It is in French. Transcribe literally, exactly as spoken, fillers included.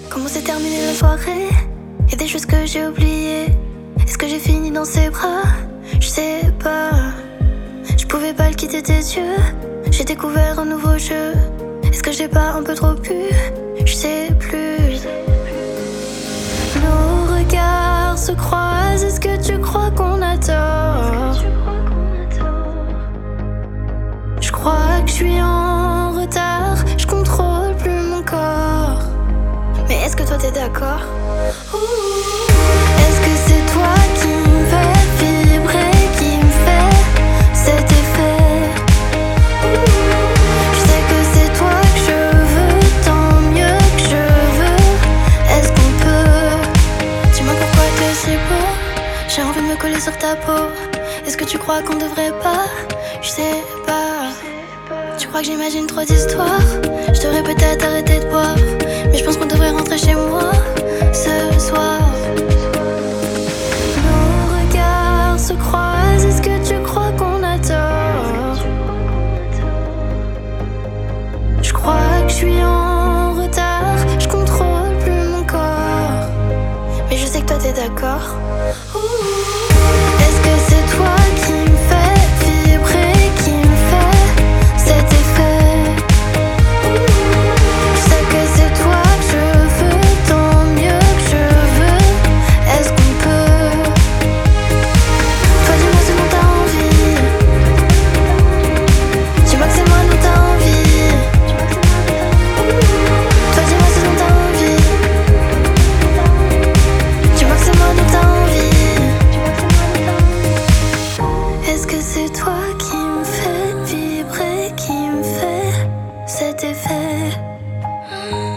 Comment s'est terminée la soirée? Y'a des choses que j'ai oubliées. Est-ce que j'ai fini dans ses bras? Je sais pas. Je pouvais pas le quitter tes yeux. J'ai découvert un nouveau jeu. Est-ce que j'ai pas un peu trop pu? Je sais plus. Nos regards se croisent. Est-ce que tu crois qu'on a tort? Je crois que je suis en retard. Je contrôle plus mon corps. Mais est-ce que toi t'es d'accord? Est-ce que c'est toi qui me fait vibrer, qui me fait cet effet? Je sais que c'est toi que je veux, tant mieux que je veux. Est-ce qu'on peut? Dis-moi pourquoi t'es si beau. J'ai envie de me coller sur ta peau. Est-ce que tu crois qu'on devrait pas? Je sais pas. Tu crois que j'imagine trop d'histoires? Je devrais peut-être arrêter de boire. Mais je pense qu'on devrait rentrer chez moi ce soir. Nos regards se croisent. Est-ce que tu crois qu'on a tort? Je crois que je suis en retard. Je contrôle plus mon corps. Mais je sais que toi t'es d'accord. Est-ce que c'est toi qui me fait vibrer, qui me fait cet effet? Je sais que c'est toi que je veux, tant mieux que je veux. Est-ce qu'on peut? Toi dis-moi ce dont t'as envie. Dis-moi que c'est moi dont t'as envie. Toi dis-moi ce dont t'as envie. Dis-moi que c'est moi dont t'as envie. Est-ce que c'est toi qui me fait vibrer, qui me fait cet effet?